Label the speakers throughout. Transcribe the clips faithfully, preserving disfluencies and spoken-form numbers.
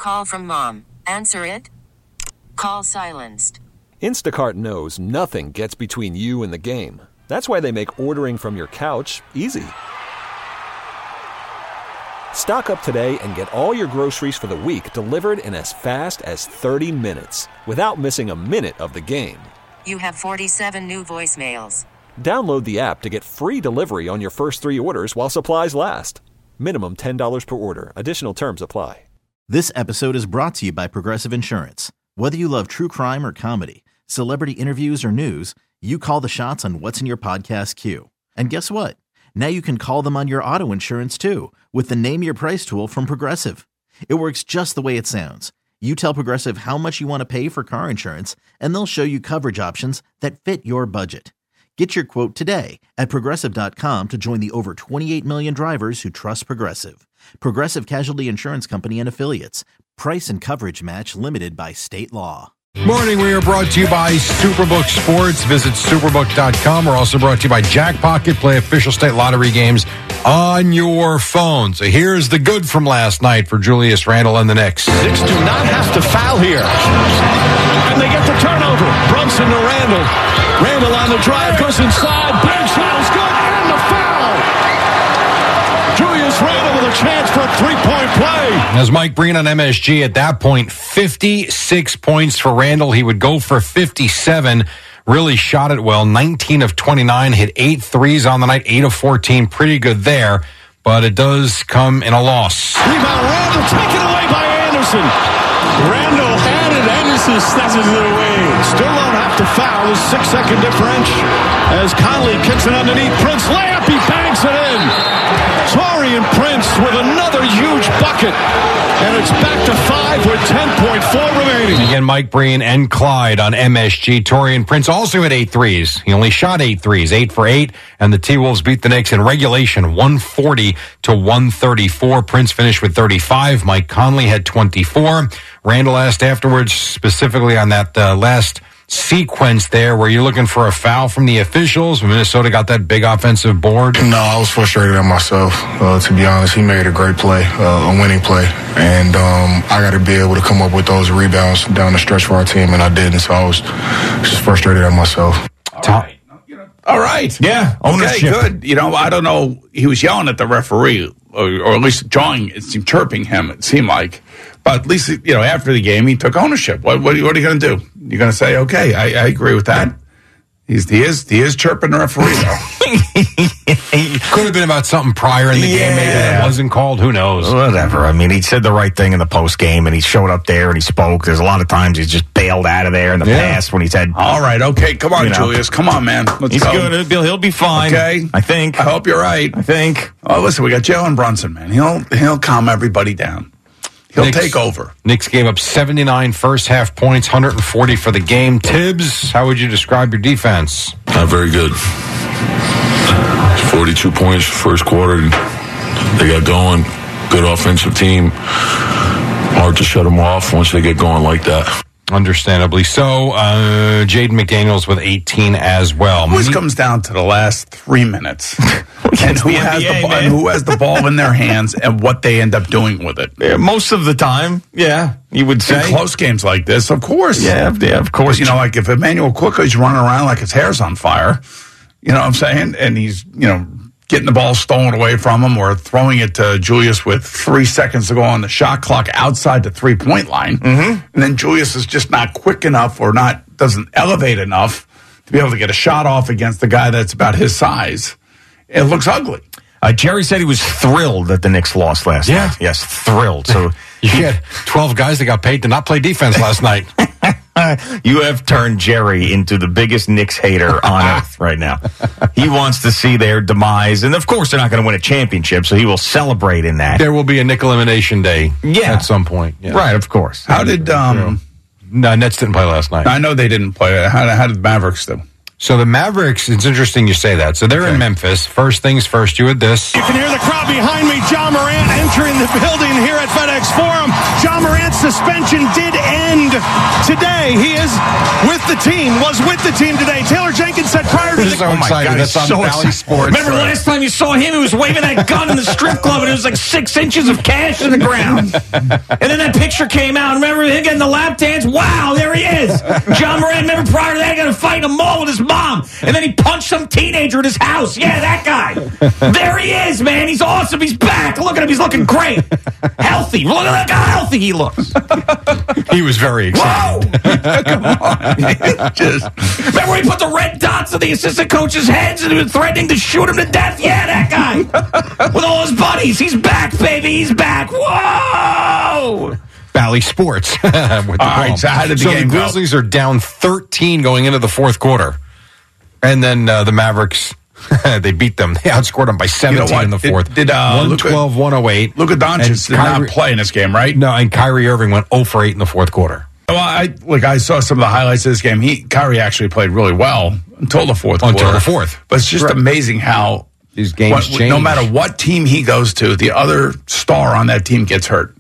Speaker 1: call from mom. Answer it. Call silenced.
Speaker 2: Instacart knows nothing gets between you and the game. That's why they make ordering from your couch easy. Stock up today and get all your groceries for the week delivered in as fast as thirty minutes without missing a minute of the game.
Speaker 1: You have forty-seven new voicemails.
Speaker 2: Download the app to get free delivery on your first three orders while supplies last. Minimum ten dollars per order. Additional terms apply.
Speaker 3: This episode is brought to you by Progressive Insurance. Whether you love true crime or comedy, celebrity interviews or news, you call the shots on what's in your podcast queue. And guess what? Now you can call them on your auto insurance too with the Name Your Price tool from Progressive. It works just the way it sounds. You tell Progressive how much you want to pay for car insurance, and they'll show you coverage options that fit your budget. Get your quote today at Progressive dot com to join the over twenty-eight million drivers who trust Progressive. Progressive Casualty Insurance Company and Affiliates. Price and coverage match limited by state law.
Speaker 4: Morning, we are brought to you by Superbook Sports. Visit superbook dot com. We're also brought to you by Jack Pocket. Play official state lottery games on your phone. So here's the good from last night for Julius Randle and the Knicks.
Speaker 5: Six do not have to foul here. And they get the turnover. Brunson to Randle. Randle on the drive, goes inside. Big shot is good, and the foul. Julius Randle with a chance for a three-point play.
Speaker 4: As Mike Breen on M S G at that point, fifty-six points for Randle. He would go for fifty-seven. Really shot it well. nineteen of twenty-nine, hit eight threes on the night, eight of fourteen. Pretty good there, but it does come in a loss.
Speaker 5: Rebound, Randle taken away by Anderson. Randle had it. Anderson snatches it away. Still don't have to foul. His six-second differential as Conley kicks it underneath. Prince layup. He banks it in. Taurean Prince with another huge bucket. And it's back to five with ten point four remaining.
Speaker 4: Again, Mike Breen and Clyde on M S G. Taurean Prince also had eight threes. He only shot eight threes, eight for eight. And the T-Wolves beat the Knicks in regulation, one forty to one thirty-four. Prince finished with thirty-five. Mike Conley had twenty-four. Randle asked afterwards specifically on that uh, last sequence there where you're looking for a foul from the officials. Minnesota got that big offensive board.
Speaker 6: No, I was frustrated at myself. Uh, to be honest, he made a great play, uh, a winning play. And um, I got to be able to come up with those rebounds down the stretch for our team, and I didn't. So I was just frustrated at myself.
Speaker 7: All right. All right.
Speaker 4: Yeah.
Speaker 7: Ownership. Okay, good. You know, I don't know. He was yelling at the referee, or, or at least drawing, it seemed, chirping him, it seemed like. But at least, you know, after the game, he took ownership. What, what, what are you going to do? You're going to say, okay, I, I agree with that. He's, he is he is chirping the referee, though.
Speaker 4: Could have been about something prior in the yeah. game. Maybe that wasn't called. Who knows?
Speaker 8: Whatever. I mean, he said the right thing in the post game, and he showed up there and he spoke. There's a lot of times he's just bailed out of there in the yeah. past when he said,
Speaker 7: all right, okay, come on, you know, Julius. Come on, man. Let's
Speaker 8: he's
Speaker 7: go.
Speaker 8: good. He'll, he'll be fine.
Speaker 7: Okay.
Speaker 8: I think.
Speaker 7: I hope you're right.
Speaker 8: I think.
Speaker 7: Oh, listen, we got Jalen Brunson, man. He'll, he'll calm everybody down. He'll Knicks, take over.
Speaker 4: Knicks gave up seventy-nine first half points, one hundred forty for the game. Tibbs, how would you describe your defense?
Speaker 9: Not very good. forty-two points first quarter. They got going. Good offensive team. Hard to shut them off once they get going like that.
Speaker 4: Understandably so. Uh, Jaden McDaniels with eighteen as well.
Speaker 7: It always comes down to the last three minutes. and, who has the, and who has the ball in their hands and what they end up doing with it.
Speaker 8: Yeah, most of the time, yeah, you would say.
Speaker 7: In close games like this, of course.
Speaker 8: Yeah, yeah, of course.
Speaker 7: You know, like if Emmanuel Quickley's running around like his hair's on fire, you know what I'm saying? And he's, you know, getting the ball stolen away from him or throwing it to Julius with three seconds to go on the shot clock outside the three-point line.
Speaker 8: Mm-hmm.
Speaker 7: And then Julius is just not quick enough or not doesn't elevate enough to be able to get a shot off against the guy that's about his size. It looks ugly.
Speaker 8: Uh, Jerry said he was thrilled that the Knicks lost last
Speaker 4: yeah.
Speaker 8: night. Yes, thrilled. So
Speaker 4: you had twelve guys that got paid to not play defense last night.
Speaker 8: You have turned Jerry into the biggest Knicks hater on earth right now. He wants to see their demise. And, of course, they're not going to win a championship, so he will celebrate in that.
Speaker 4: There will be a Knick elimination day
Speaker 8: yeah.
Speaker 4: at some point. Yeah.
Speaker 8: Right, of course.
Speaker 7: How did... um?
Speaker 4: No, Nets didn't play last night.
Speaker 7: I know they didn't play. How, how did the Mavericks do?
Speaker 4: So the Mavericks, it's interesting you say that. So they're okay. in Memphis. First things first, you had this.
Speaker 5: You can hear the crowd behind me. Ja Morant entering the building here at FedEx Forum. Ja Morant's suspension did end today. He is with the team, was with the team today. Taylor Jenkins said prior to the...
Speaker 4: So
Speaker 5: oh my
Speaker 4: excited.
Speaker 5: God,
Speaker 4: That's on
Speaker 8: so
Speaker 4: Valley Sports.
Speaker 8: Remember right. last time you saw him, he was waving that gun in the strip club, and it was like six inches of cash in the ground. And then that picture came out. Remember him getting the lap dance? Wow, there he is. Ja Morant, remember prior to that, he got a fight in a mall with his mom. And then he punched some teenager in his house. Yeah, that guy. There he is, man. He's awesome. He's back. Look at him. He's looking great. Healthy. Look at how healthy he looks.
Speaker 4: He was very excited.
Speaker 8: Whoa! Come on. Just, remember when he put the red dots on the assistant coach's heads and he was threatening to shoot him to death? Yeah, that guy. With all his buddies. He's back, baby. He's back. Whoa!
Speaker 4: Valley Sports. With the
Speaker 7: all right, so how did the
Speaker 4: so
Speaker 7: game
Speaker 4: the Grizzlies go? Are down thirteen going into the fourth quarter. And then uh, the Mavericks, they beat them. They outscored them by seventeen you know in the fourth.
Speaker 7: Did, did uh,
Speaker 4: one twelve, one oh eight.
Speaker 7: Luka Doncic did Kyrie, not play in this game, right?
Speaker 4: No, and Kyrie Irving went zero for eight in the fourth quarter.
Speaker 7: Well, I like I saw some of the highlights of this game. He Kyrie actually played really well until the fourth
Speaker 4: until
Speaker 7: quarter.
Speaker 4: the fourth.
Speaker 7: But it's just right. amazing how
Speaker 4: these games
Speaker 7: what,
Speaker 4: change.
Speaker 7: No matter what team he goes to, the other star on that team gets hurt.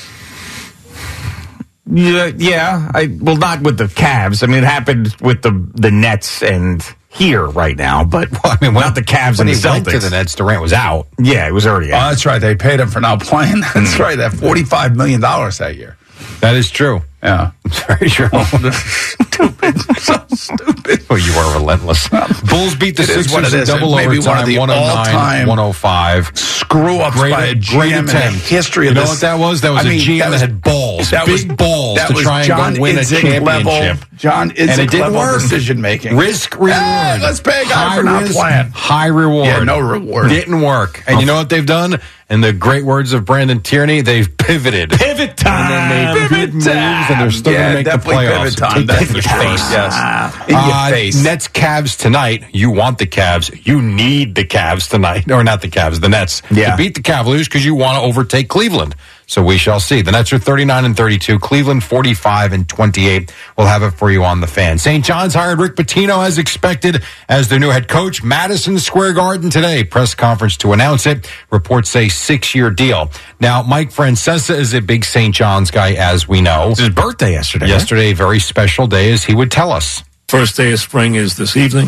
Speaker 8: Yeah, yeah. I well, not with the Cavs. I mean, it happened with the the Nets and here right now, but well, I mean, not the Cavs and the Celtics.
Speaker 4: Went to the Nets, Durant was out.
Speaker 8: Yeah, it was already out.
Speaker 7: Oh, that's right. They paid him for not playing. That's right. That forty-five million dollars that year.
Speaker 4: That is true.
Speaker 7: Yeah.
Speaker 4: It's very true.
Speaker 7: Stupid. So stupid.
Speaker 4: Oh, you are relentless. Bulls beat the
Speaker 7: it
Speaker 4: Sixers in double
Speaker 7: maybe
Speaker 4: overtime,
Speaker 7: one of the
Speaker 4: one oh nine, one oh five.
Speaker 7: Screw-ups
Speaker 4: great,
Speaker 7: by a G M in the history of
Speaker 4: you know
Speaker 7: this.
Speaker 4: You know what that was? That was I mean, a G M that, was, that had balls, that big was, balls that to try and
Speaker 7: John
Speaker 4: go win
Speaker 7: Idzik
Speaker 4: a championship.
Speaker 7: Level, John Idzik
Speaker 4: and it didn't
Speaker 7: level
Speaker 4: work.
Speaker 7: Decision-making.
Speaker 4: Risk, reward.
Speaker 7: Hey, let's pay a guy
Speaker 4: high
Speaker 7: for not
Speaker 4: risk,
Speaker 7: playing.
Speaker 4: High reward.
Speaker 7: Yeah, no reward.
Speaker 4: Didn't work. And oh. you know what they've done? In the great words of Brandon Tierney, they've pivoted.
Speaker 8: Pivot time.
Speaker 4: And then made
Speaker 7: pivot
Speaker 4: good
Speaker 7: time.
Speaker 4: moves, and they're still
Speaker 7: yeah,
Speaker 4: going to make the playoffs.
Speaker 7: Pivot time. That's
Speaker 4: in your face.
Speaker 7: Yes. In your
Speaker 4: uh,
Speaker 7: face.
Speaker 4: Nets Cavs tonight. You want the Cavs. You need the Cavs tonight. Or not the Cavs, the Nets.
Speaker 8: Yeah.
Speaker 4: To beat the Cavaliers because you want to overtake Cleveland. So we shall see. The Nets are thirty-nine and thirty-two. Cleveland forty-five and twenty-eight. We'll have it for you on the Fan. Saint John's hired Rick Pitino as expected as their new head coach. Madison Square Garden today. Press conference to announce it. Reports say six-year deal. Now, Mike Francesa is a big Saint John's guy, as we know.
Speaker 8: It's his birthday yesterday.
Speaker 4: Yesterday, a very special day, as he would tell us.
Speaker 10: First day of spring is this evening.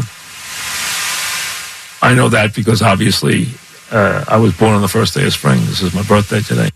Speaker 10: I know that because obviously uh, I was born on the first day of spring. This is my birthday today.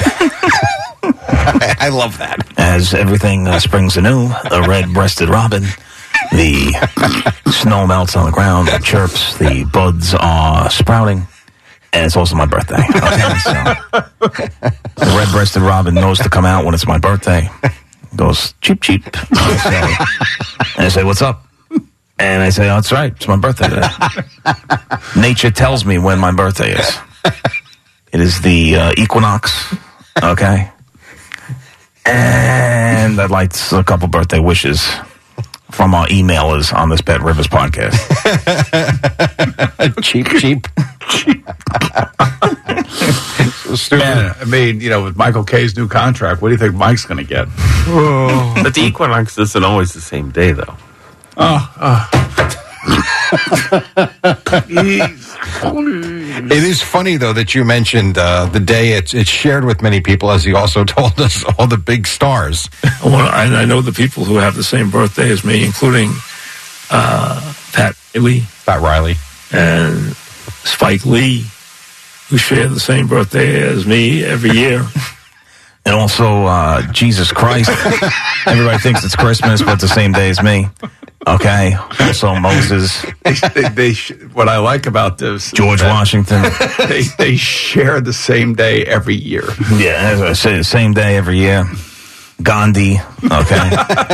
Speaker 4: I love that.
Speaker 8: As everything uh, springs anew, a red-breasted robin, the snow melts on the ground, it chirps, the buds are sprouting, and it's also my birthday. Okay, so the red-breasted robin knows to come out when it's my birthday. It goes cheep cheep, and I, say, and I say, "What's up?" And I say, "Oh, that's right, it's my birthday today." Nature tells me when my birthday is. It is the uh, equinox. Okay. And I'd like a couple birthday wishes from our emailers on this Bet Rivers podcast.
Speaker 4: cheap, cheap. So stupid.
Speaker 7: Man, I mean, you know, with Michael K's new contract, what do you think Mike's going to get?
Speaker 11: Oh. But the equinox isn't always the same day, though.
Speaker 7: Oh, oh.
Speaker 4: It is funny, though, that you mentioned uh, the day it's it's shared with many people, as he also told us all the big stars.
Speaker 10: Well, I, I know the people who have the same birthday as me, including uh, Pat Riley,
Speaker 4: Pat Riley,
Speaker 10: and Spike Lee, who share the same birthday as me every year.
Speaker 8: And also uh, Jesus Christ. Everybody thinks it's Christmas, but it's the same day as me. Okay. Also Moses.
Speaker 7: They, they, they sh- what I like about this,
Speaker 8: George Washington.
Speaker 7: They they share the same day every year.
Speaker 8: Yeah, as I say, same day every year. Gandhi. Okay.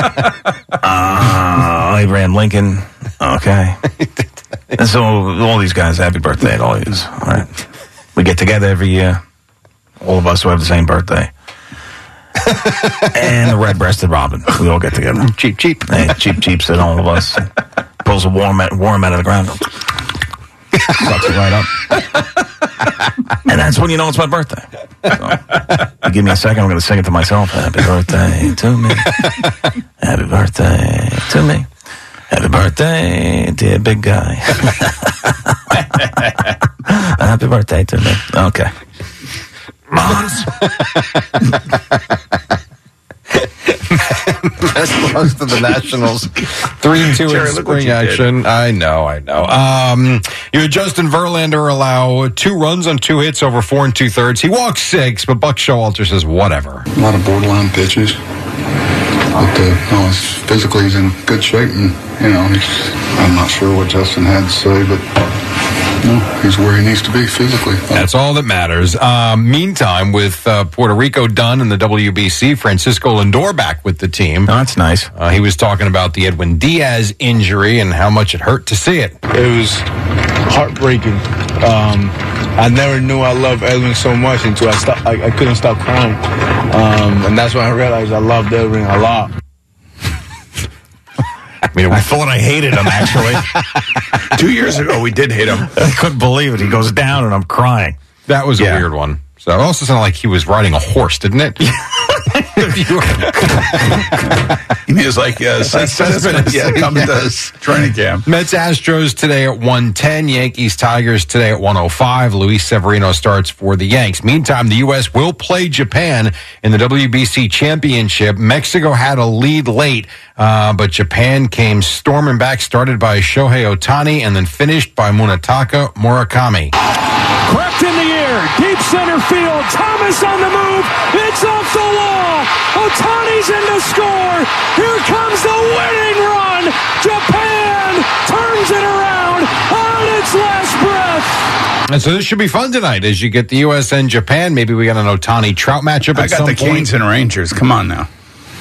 Speaker 8: uh, Abraham Lincoln. Okay. And so all these guys, happy birthday to all of you. All right. We get together every year. All of us who have the same birthday. And the red-breasted robin. We all get together.
Speaker 4: Cheap, cheap.
Speaker 8: And cheap, cheap said all of us. Pulls a worm, worm out of the ground. Sucks it right up. And that's when you know it's my birthday. So, you give me a second, I'm going to sing it to myself. Happy birthday to me. Happy birthday to me. Happy birthday, dear big guy. Happy birthday to me. Okay.
Speaker 4: Mons. Best loss to the Nationals. three two in spring action. I know, I know. Um, you had Justin Verlander allow two runs on two hits over four and two-thirds. He walked six, but Buck Showalter says whatever.
Speaker 12: A lot of borderline pitches. But, uh, no, he's, physically he's in good shape, and, you know, he's, I'm not sure what Justin had to say, but... No, he's where he needs to be physically.
Speaker 4: That's all that matters. Um, meantime, with uh, Puerto Rico done in the W B C, Francisco Lindor back with the team.
Speaker 8: Oh, that's nice.
Speaker 4: Uh, he was talking about the Edwin Diaz injury and how much it hurt to see it.
Speaker 13: It was heartbreaking. Um, I never knew I loved Edwin so much until I, stopped, I, I couldn't stop crying. Um, and that's when I realized I loved Edwin a lot.
Speaker 8: I mean, I thought I hated him, actually.
Speaker 7: Two years ago, we did hate him.
Speaker 8: I couldn't believe it. He goes down, and I'm crying.
Speaker 4: That was
Speaker 8: Yeah.
Speaker 4: a weird one. So it also sounded like he was riding a horse, didn't it?
Speaker 7: He was like, uh, six minutes. Yeah, coming
Speaker 4: Yes.
Speaker 7: to training camp.
Speaker 4: Mets Astros today at one ten. Yankees Tigers today at one oh five. Luis Severino starts for the Yanks. Meantime, the U S will play Japan in the W B C Championship. Mexico had a lead late, uh, but Japan came storming back, started by Shohei Ohtani and then finished by Munetaka Murakami.
Speaker 5: Cracked in the air, deep center field. Thomas on the move. It's off the wall. Ohtani's in to score. Here comes the winning run. Japan turns it around on its last breath.
Speaker 4: And so this should be fun tonight as you get the U S and Japan. Maybe we got an Ohtani Trout matchup at
Speaker 7: I got
Speaker 4: some
Speaker 7: the
Speaker 4: point.
Speaker 7: Canes and Rangers. Come on now.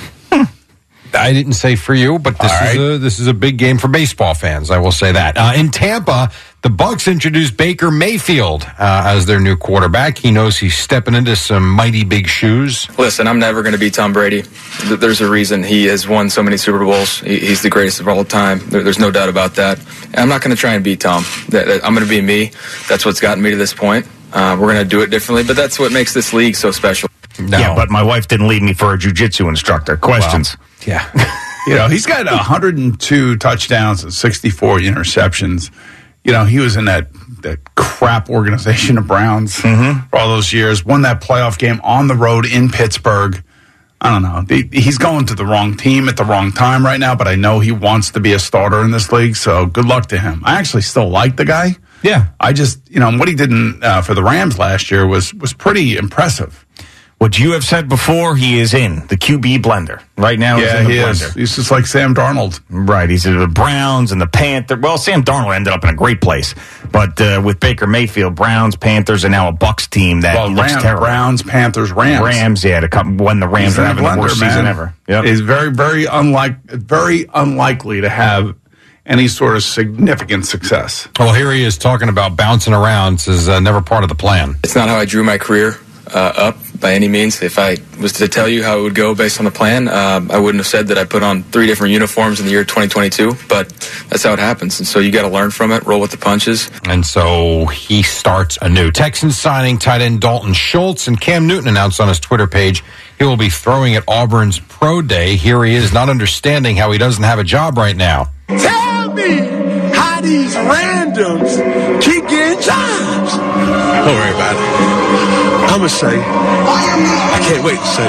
Speaker 4: I didn't say for you, but this
Speaker 7: All
Speaker 4: is
Speaker 7: right.
Speaker 4: a this is a big game for baseball fans. I will say that. Uh, in Tampa, the Bucks introduced Baker Mayfield uh, as their new quarterback. He knows he's stepping into some mighty big shoes.
Speaker 14: Listen, I'm never going to be Tom Brady. Th- There's a reason he has won so many Super Bowls. He- He's the greatest of all time. There- There's no doubt about that. And I'm not going to try and beat Tom. That- that- I'm going to be me. That's what's gotten me to this point. Uh, we're going to do it differently, but that's what makes this league so special.
Speaker 4: No.
Speaker 8: Yeah, but my wife didn't leave me for a jiu-jitsu instructor. Questions?
Speaker 4: Yeah.
Speaker 7: You know, he's got one hundred two touchdowns and sixty-four interceptions. You know, he was in that, that crap organization of Browns
Speaker 8: Mm-hmm.
Speaker 7: for all those years. Won that playoff game on the road in Pittsburgh. I don't know. He- He's going to the wrong team at the wrong time right now, but I know he wants to be a starter in this league, so good luck to him. I actually still like the guy.
Speaker 8: Yeah.
Speaker 7: I just, you know, what he did in, uh, for the Rams last year was was pretty impressive.
Speaker 8: What you have said before, he is in the Q B blender. Right now, he's
Speaker 7: Yeah,
Speaker 8: in the
Speaker 7: he
Speaker 8: blender.
Speaker 7: is. He's just like Sam Darnold.
Speaker 8: Right, he's in the Browns and the Panthers. Well, Sam Darnold ended up in a great place. But uh, with Baker Mayfield, Browns, Panthers, and now a Bucks team that
Speaker 7: Well,
Speaker 8: looks
Speaker 7: Ram,
Speaker 8: terrible.
Speaker 7: Browns, Panthers, Rams.
Speaker 8: Rams, yeah, to come when the Rams
Speaker 7: He's
Speaker 8: are
Speaker 7: in
Speaker 8: having
Speaker 7: the
Speaker 8: the worst
Speaker 7: blender,
Speaker 8: season
Speaker 7: man.
Speaker 8: ever. Yep.
Speaker 7: He's very, very unlike, very unlikely to have any sort of significant success.
Speaker 4: Well, here he is talking about bouncing around. Says uh, never part of the plan.
Speaker 14: It's not how I drew my career uh, up by any means. If I was to tell you how it would go based on the plan, um, I wouldn't have said that I put on three different uniforms in the year twenty twenty-two, but that's how it happens. And so you got to learn from it, roll with the punches.
Speaker 4: And so he starts anew. Texans signing tight end Dalton Schultz, and Cam Newton announced on his Twitter page he will be throwing at Auburn's Pro Day. Here he is, not understanding how he doesn't have a job right now.
Speaker 5: Tell me how these randoms keep getting jobs. Don't worry about it. I'm going to say, I can't wait to say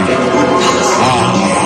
Speaker 5: it.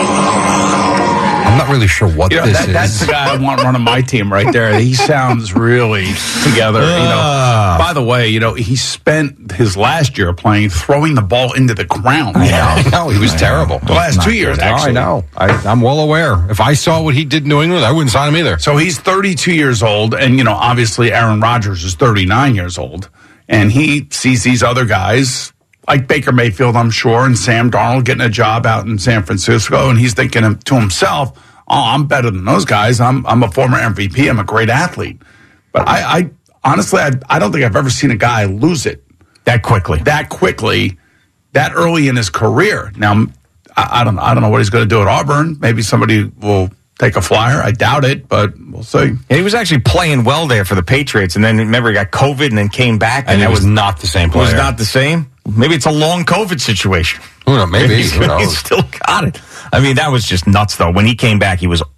Speaker 4: I'm not really sure what
Speaker 7: You know,
Speaker 4: this
Speaker 7: that,
Speaker 4: is.
Speaker 7: that's the guy I want running my team right there. He sounds really together. You know.
Speaker 4: Ah.
Speaker 7: By the way, you know, he spent his last year playing throwing the ball into the ground.
Speaker 4: I know, he was terrible.
Speaker 7: The last two years,
Speaker 4: No,
Speaker 7: actually.
Speaker 4: I know. I, I'm well aware. If I saw what he did in New England, I wouldn't sign him either.
Speaker 7: So he's thirty-two years old, and, you know, obviously Aaron Rodgers is thirty-nine years old, and he sees these other guys like Baker Mayfield, I'm sure, and Sam Darnold getting a job out in San Francisco, and he's thinking to himself, oh, I'm better than those guys. I'm I'm a former M V P. I'm a great athlete. But I, I honestly, I, I don't think I've ever seen a guy lose it
Speaker 8: that quickly,
Speaker 7: that quickly, that early in his career. Now, I, I don't I don't know what he's going to do at Auburn. Maybe somebody will take a flyer. I doubt it, but we'll see.
Speaker 8: And he was actually playing well there for the Patriots, and then remember he got COVID and then came back, and,
Speaker 4: And
Speaker 8: that
Speaker 4: it was not the same player.
Speaker 8: Was not the same. Maybe it's a long COVID situation.
Speaker 4: Who knows? Maybe.
Speaker 8: He's,
Speaker 4: Who knows?
Speaker 8: he's still got it. I mean, that was just nuts, though. When he came back, he was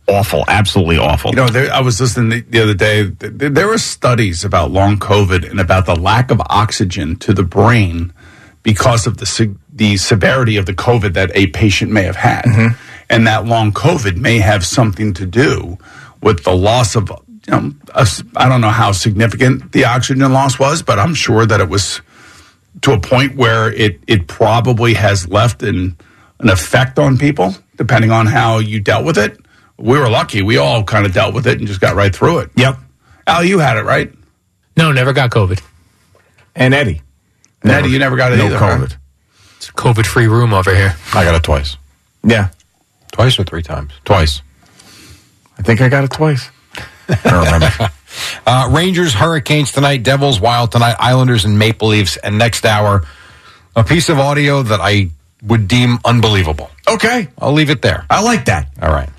Speaker 8: awful, absolutely awful.
Speaker 7: You know, there, I was listening the, the other day. There, there were studies about long COVID and about the lack of oxygen to the brain because of the the severity of the COVID that a patient may have had. Mm-hmm. And that long COVID may have something to do with the loss of, you know, a, I don't know how significant the oxygen loss was, but I'm sure that it was to a point where it, it probably has left an, an effect on people, depending on how you dealt with it. We were lucky. We all kind of dealt with it and just got right through it.
Speaker 8: Yep.
Speaker 7: Al, you had it, right?
Speaker 15: No, never got COVID.
Speaker 8: And Eddie.
Speaker 7: And Eddie, you never got it
Speaker 8: no
Speaker 7: either.
Speaker 8: COVID.
Speaker 7: Huh?
Speaker 15: It's a COVID-free room over here.
Speaker 4: I got it twice.
Speaker 8: Yeah.
Speaker 4: Twice or three times? Twice.
Speaker 8: I think I got it twice. I don't remember.
Speaker 4: uh, Rangers, Hurricanes tonight. Devils, Wild tonight. Islanders and Maple Leafs. And next hour, a piece of audio that I would deem unbelievable.
Speaker 8: Okay.
Speaker 4: I'll leave it there.
Speaker 8: I like that.
Speaker 4: All right.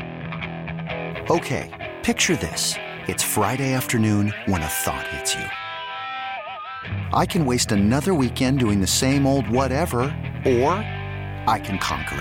Speaker 16: Okay, picture this. It's Friday afternoon when a thought hits you. I can waste another weekend doing the same old whatever, or I can conquer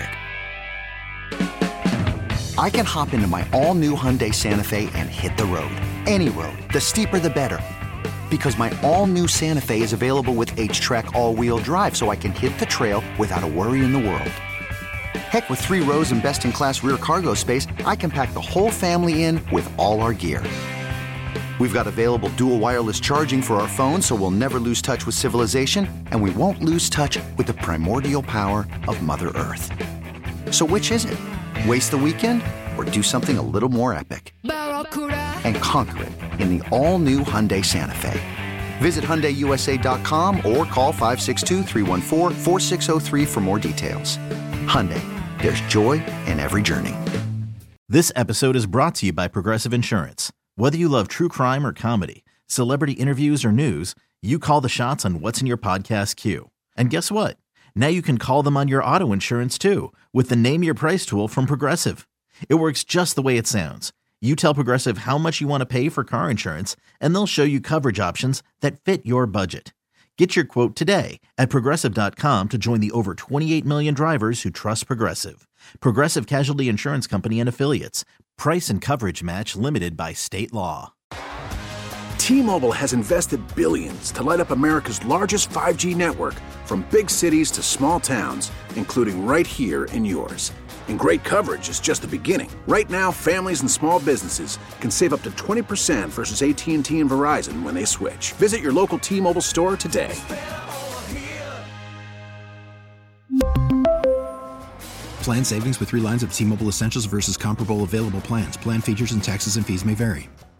Speaker 16: it. I can hop into my all-new Hyundai Santa Fe and hit the road. Any road. The steeper, the better. Because my all-new Santa Fe is available with H-Track all-wheel drive, so I can hit the trail without a worry in the world. Heck, with three rows and best-in-class rear cargo space, I can pack the whole family in with all our gear. We've got available dual wireless charging for our phones, so we'll never lose touch with civilization, and we won't lose touch with the primordial power of Mother Earth. So which is it? Waste the weekend or do something a little more epic? And conquer it in the all-new Hyundai Santa Fe. Visit Hyundai U S A dot com or call five six two, three one four, four six zero three for more details. Hyundai, there's joy in every journey.
Speaker 3: This episode is brought to you by Progressive Insurance. Whether you love true crime or comedy, celebrity interviews or news, you call the shots on what's in your podcast queue. And guess what? Now you can call them on your auto insurance too with the Name Your Price tool from Progressive. It works just the way it sounds. You tell Progressive how much you want to pay for car insurance, and they'll show you coverage options that fit your budget. Get your quote today at Progressive dot com to join the over twenty-eight million drivers who trust Progressive. Progressive Casualty Insurance Company and Affiliates. Price and coverage match limited by state law.
Speaker 17: T-Mobile has invested billions to light up America's largest five G network, from big cities to small towns, including right here in yours. And great coverage is just the beginning. Right now, families and small businesses can save up to twenty percent versus A T and T and Verizon when they switch. Visit your local T-Mobile store today.
Speaker 18: Plan savings with three lines of T-Mobile Essentials versus comparable available plans. Plan features and taxes and fees may vary.